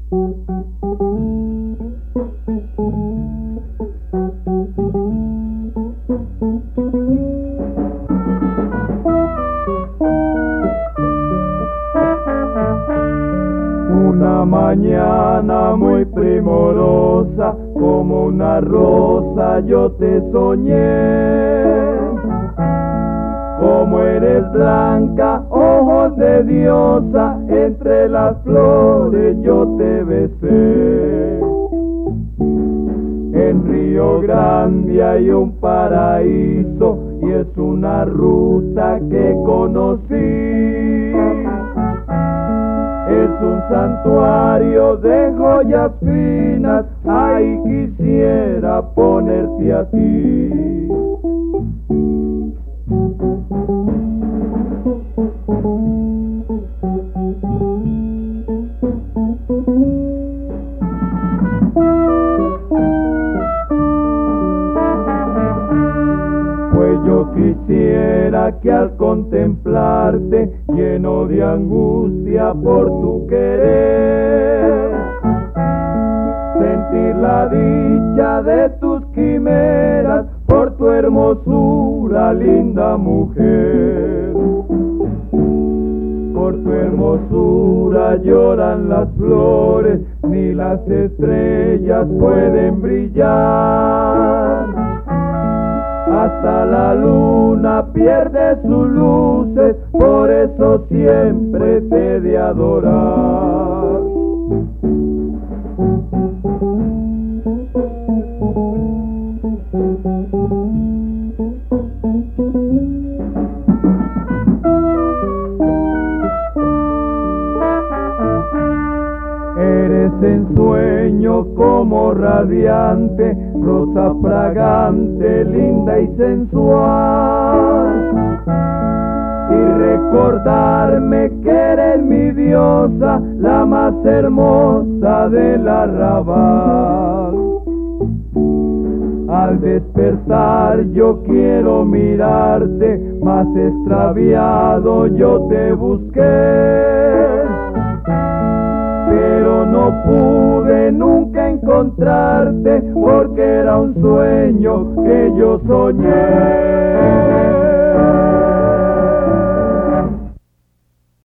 Una mañana muy primorosa, como una rosa yo te soñé. Como eres blanca, ojos de diosa, entre las flores yo te besé. En Río Grande hay un paraíso y es una ruta que conocí. Es un santuario de joyas finas, ahí quisiera ponerte a ti. Pues yo quisiera que al contemplarte, lleno de angustia por tu querer, sentir la dicha de tus quimeras por tu hermosura, linda mujer. Por tu hermosura lloran las flores, ni las estrellas pueden brillar. Hasta la luna pierde sus luces, por eso siempre te he de adorar. Eres ensueño como radiante, rosa fragante, linda y sensual. Y recordarme que eres mi diosa, la más hermosa del arrabal. Al despertar yo quiero mirarte, más extraviado yo te busqué. Pero no pude nunca encontrarte, porque era un sueño que yo soñé.